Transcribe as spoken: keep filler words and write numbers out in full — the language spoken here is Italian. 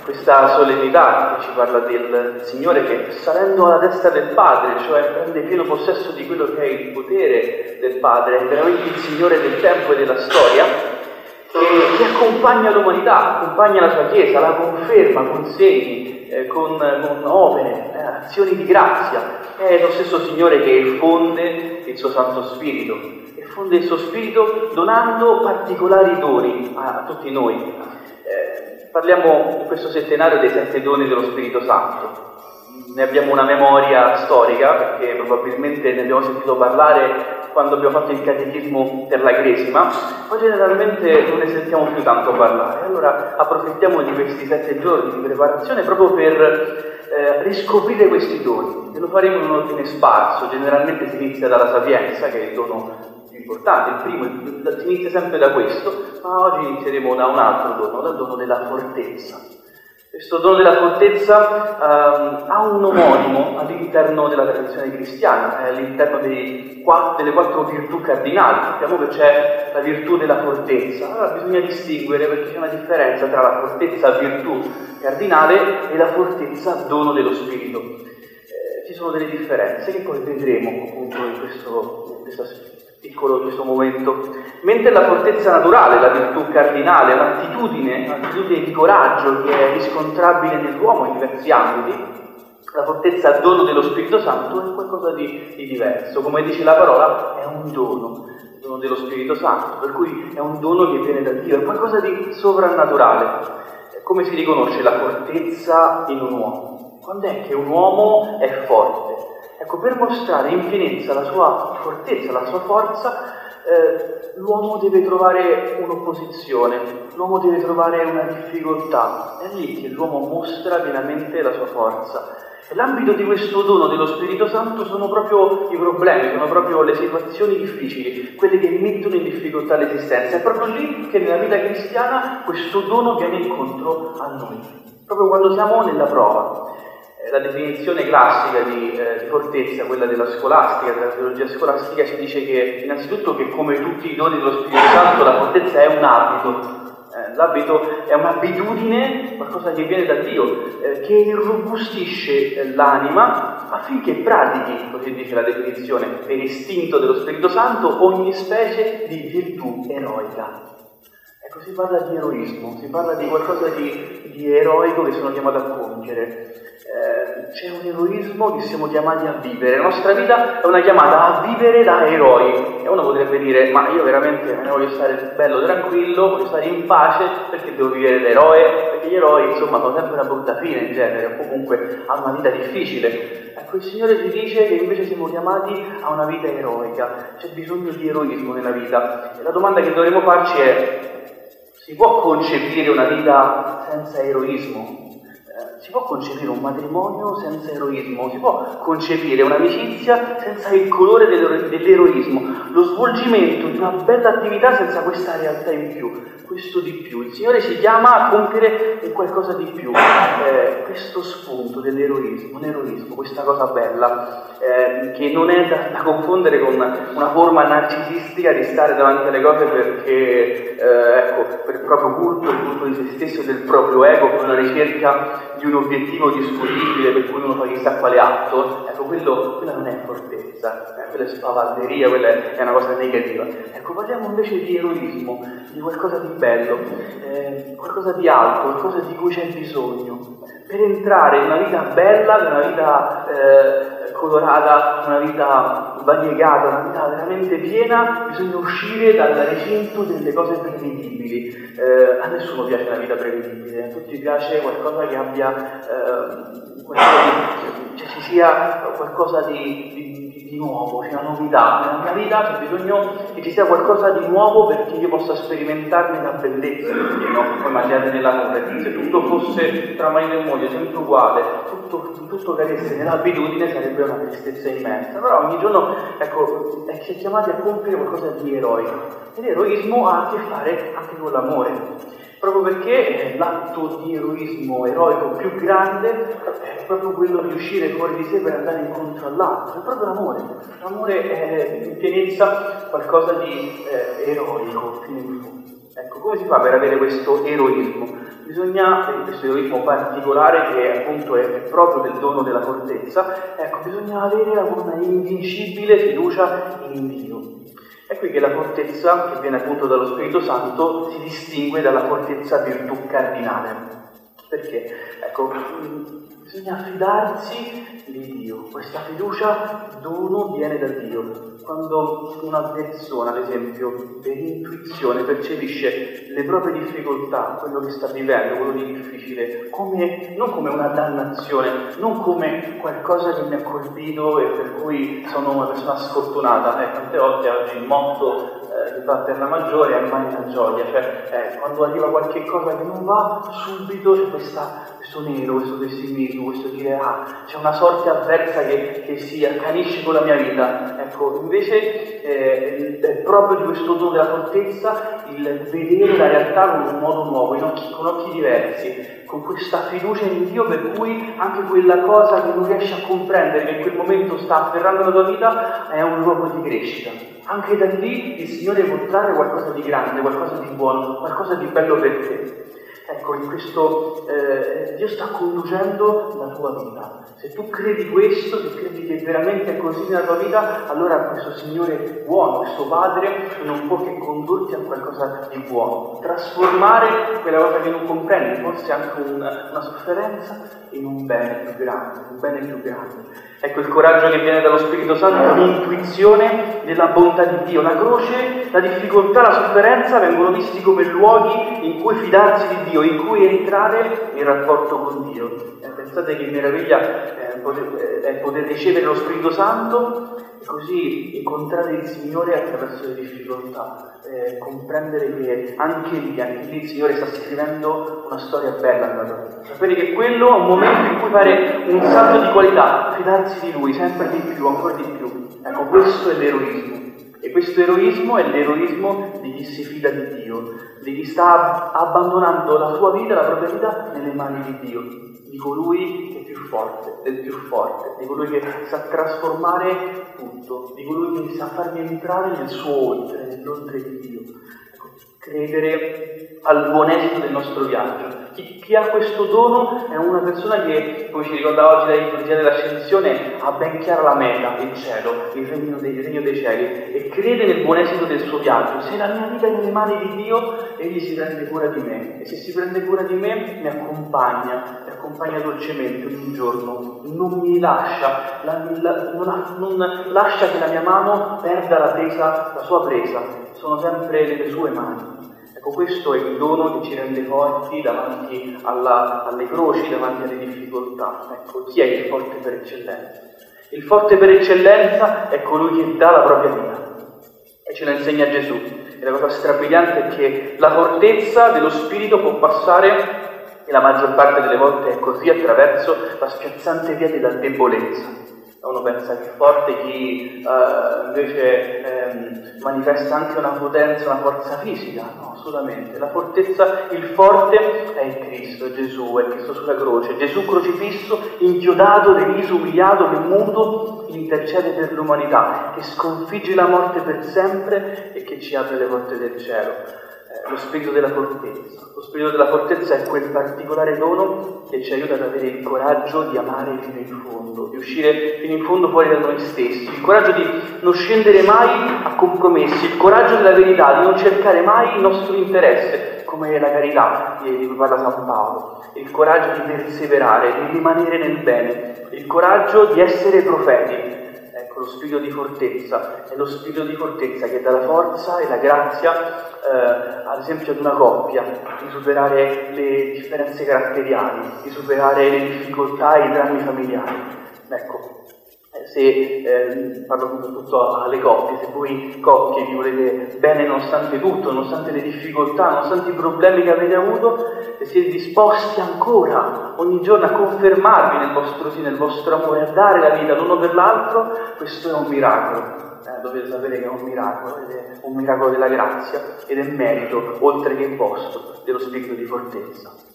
questa solennità che ci parla del Signore che salendo alla destra del Padre, cioè prende pieno possesso di quello che è il potere del Padre, è veramente il Signore del tempo e della storia, e che accompagna l'umanità, accompagna la sua Chiesa, la conferma con segni, eh, con, con opere, eh, azioni di grazia. È lo stesso Signore che fonde il suo Santo Spirito, e fonde il suo Spirito donando particolari doni a, a tutti noi. Eh, parliamo in questo settenario dei sette doni dello Spirito Santo. Ne abbiamo una memoria storica, perché probabilmente ne abbiamo sentito parlare quando abbiamo fatto il catechismo per la Cresima, ma generalmente non ne sentiamo più tanto parlare. Allora approfittiamo di questi sette giorni di preparazione proprio per eh, riscoprire questi doni, e lo faremo in un ordine sparso. Generalmente si inizia dalla sapienza, che è il dono più importante, il primo, si inizia sempre da questo, ma oggi inizieremo da un altro dono, dal dono della fortezza. Questo dono della fortezza um, ha un omonimo all'interno della tradizione cristiana, all'interno dei quattro, delle quattro virtù cardinali. Sappiamo che c'è la virtù della fortezza. Allora bisogna distinguere, perché c'è una differenza tra la fortezza virtù cardinale e la fortezza dono dello Spirito. Eh, ci sono delle differenze che poi vedremo appunto in questo, in questo piccolo in questo momento. Mentre la fortezza naturale, la virtù cardinale, un'attitudine, un'attitudine di coraggio che è riscontrabile nell'uomo in diversi ambiti, la fortezza dono dello Spirito Santo è qualcosa di, di diverso. Come dice la parola, è un dono, il dono dello Spirito Santo, per cui è un dono che viene da Dio, è qualcosa di sovrannaturale. Come si riconosce la fortezza in un uomo? Quando è che un uomo è forte? Ecco, per mostrare in pienezza la sua fortezza, la sua forza, eh, l'uomo deve trovare un'opposizione, l'uomo deve trovare una difficoltà. È lì che l'uomo mostra pienamente la sua forza. E l'ambito di questo dono dello Spirito Santo sono proprio i problemi, sono proprio le situazioni difficili, quelle che mettono in difficoltà l'esistenza. È proprio lì che nella vita cristiana questo dono viene incontro a noi, proprio quando siamo nella prova. La definizione classica di, eh, di fortezza, quella della scolastica, della teologia scolastica, ci dice che innanzitutto che come tutti i doni dello Spirito Santo la fortezza è un abito. Eh, l'abito è un'abitudine, qualcosa che viene da Dio, eh, che irrobustisce eh, l'anima affinché pratichi, così dice la definizione, per istinto dello Spirito Santo, ogni specie di virtù eroica. Ecco, si parla di eroismo, si parla di qualcosa di, di eroico che sono chiamato a compiere. Eh, c'è un eroismo che siamo chiamati a vivere. La nostra vita è una chiamata a vivere da eroi. E uno potrebbe dire, ma io veramente me ne voglio stare bello, tranquillo, voglio stare in pace, perché devo vivere da eroe? Perché gli eroi, insomma, hanno sempre una brutta fine in genere, o comunque hanno una vita difficile. Ecco, il Signore ci dice che invece siamo chiamati a una vita eroica. C'è bisogno di eroismo nella vita. E la domanda che dovremmo farci è: si può concepire una vita senza eroismo? Si può concepire un matrimonio senza eroismo? Si può concepire un'amicizia senza il colore dell'eroismo? Lo svolgimento di una bella attività senza questa realtà in più, questo di più. Il Signore ci chiama a compiere qualcosa di più, eh, questo spunto dell'eroismo, l'eroismo, questa cosa bella, eh, che non è da, da confondere con una forma narcisistica di stare davanti alle cose perché, eh, ecco, per il proprio culto, il culto di se stesso e del proprio ego, con la ricerca di un obiettivo discutibile per cui uno fa chissà quale atto. Ecco, quello, quella non è fortezza, eh, quella è spavalderia, quella è una cosa negativa. Ecco, parliamo invece di eroismo, di qualcosa di bello, eh, qualcosa di alto, qualcosa di cui c'è bisogno. Per entrare in una vita bella, in una vita eh, colorata, una vita variegata, una vita veramente piena, bisogna uscire dal recinto delle cose prevedibili. Eh, a nessuno piace una vita prevedibile, a tutti piace qualcosa che abbia eh, qualcosa di, cioè ci sia qualcosa di, di, di nuovo, c'è una novità. Nella mia vita c'è bisogno che ci sia qualcosa di nuovo perché io possa sperimentarne la bellezza, perché no? Poi immaginate nell'amore, se tutto fosse tra marito e moglie sempre uguale, tutto, tutto cadesse nell'abitudine, sarebbe una tristezza immensa. Però ogni giorno, ecco, si è chiamati a compiere qualcosa di eroico. E l'eroismo ha a che fare anche con l'amore, proprio perché l'atto di eroismo eroico più grande è proprio quello di uscire fuori di sé per andare incontro all'altro, è proprio l'amore. L'amore è in pienezza qualcosa di eh, eroico fino in fondo. Ecco, come si fa per avere questo eroismo? bisogna, in questo eroismo particolare che appunto è proprio del dono della fortezza, ecco, bisogna avere una invincibile fiducia in Dio. È qui che la fortezza, che viene appunto dallo Spirito Santo, si distingue dalla fortezza virtù cardinale. Perché? Ecco, bisogna affidarsi di Dio. Questa fiducia, dono, viene da Dio. Quando una persona, ad esempio, per intuizione percepisce le proprie difficoltà, quello che sta vivendo, quello di difficile, come, non come una dannazione, non come qualcosa che mi ha colpito e per cui sono una persona sfortunata. Eh, tante volte oggi il motto eh, che va per la maggiore è mai una gioia, cioè eh, quando arriva qualche cosa che non va, subito c'è questa, questo nero, questo pessimismo, questo dire ah, c'è una sorte avversa che, che si accanisce con la mia vita. Ecco, invece eh, è proprio di questo dono della fortezza il vedere la realtà con un modo nuovo, in occhi, con occhi diversi, con questa fiducia in Dio per cui anche quella cosa che non riesci a comprendere, che in quel momento sta afferrando la tua vita, è un luogo di crescita. Anche da lì il Signore può trarre qualcosa di grande, qualcosa di buono, qualcosa di bello per te. Ecco, in questo eh, Dio sta conducendo la tua vita. Se tu credi questo, se credi che veramente è così nella tua vita, allora questo Signore buono, questo Padre, non può che condurti a qualcosa di buono, trasformare quella cosa che non comprendi, forse anche una, una sofferenza, in un bene più grande, un bene più grande. Ecco il coraggio che viene dallo Spirito Santo, l'intuizione della bontà di Dio. La croce, la difficoltà, la sofferenza vengono visti come luoghi in cui fidarsi di Dio, in cui entrare in rapporto con Dio. Eh, pensate che meraviglia eh, poter, eh, poter ricevere lo Spirito Santo e così incontrare il Signore attraverso le difficoltà, eh, comprendere che anche lì, anche lì il Signore sta scrivendo una storia bella nella tua vita. Sapere che quello è un momento in cui fare un salto di qualità, fidarsi di Lui sempre di più, ancora di più. Ecco, questo è l'eroismo. E questo eroismo è l'eroismo di chi si fida di Dio, di chi sta abbandonando la sua vita, la propria vita nelle mani di Dio, di colui che è più forte, del più forte, di colui che sa trasformare tutto, di colui che sa farmi entrare nel suo oltre, nell'oltre di Dio. Ecco, credere al buon esito del nostro viaggio. Chi, chi ha questo dono è una persona che, come ci ricorda oggi la liturgia dell'Ascensione, ha ben chiara la meta, il cielo, il regno dei, il regno dei cieli, e crede nel buon esito del suo viaggio. Se la mia vita è nelle mani di Dio, Egli si prende cura di me, e se si prende cura di me mi accompagna, mi accompagna dolcemente ogni giorno, non mi lascia, la, la, non, non lascia che la mia mano perda la presa, la sua presa, sono sempre nelle sue mani. Ecco, questo è il dono che ci rende forti davanti alla, alle croci, davanti alle difficoltà. Ecco, chi è il forte per eccellenza? Il forte per eccellenza è colui che dà la propria vita. E ce la insegna Gesù. E la cosa strabiliante è che la fortezza dello Spirito può passare, e la maggior parte delle volte è così, attraverso la spiazzante via della debolezza. Uno pensa che è forte chi uh, invece ehm, manifesta anche una potenza, una forza fisica. No, assolutamente. La fortezza, il forte è il Cristo, è Gesù, è Cristo sulla croce. Gesù crocifisso, inchiodato, deriso, umiliato, che muto intercede per l'umanità, che sconfigge la morte per sempre e che ci apre le porte del cielo. Lo spirito della fortezza. Lo spirito della fortezza è quel particolare dono che ci aiuta ad avere il coraggio di amare fino in fondo, di uscire fino in fondo fuori da noi stessi, il coraggio di non scendere mai a compromessi, il coraggio della verità, di non cercare mai il nostro interesse, come la carità di cui parla San Paolo, il coraggio di perseverare, di rimanere nel bene, il coraggio di essere profeti. Ecco, lo spirito di fortezza è lo spirito di fortezza che dà la forza e la grazia, eh, ad esempio ad una coppia, di superare le differenze caratteriali, di superare le difficoltà e i drammi familiari. Ecco, se eh, parlo soprattutto alle coppie, se voi coppie vi volete bene nonostante tutto, nonostante le difficoltà, nonostante i problemi che avete avuto, e siete disposti ancora ogni giorno a confermarvi nel vostro sì, nel vostro amore, a dare la vita l'uno per l'altro, questo è un miracolo. Eh, dovete sapere che è un miracolo, ed è un miracolo della grazia ed è merito, oltre che vostro, dello spirito di fortezza.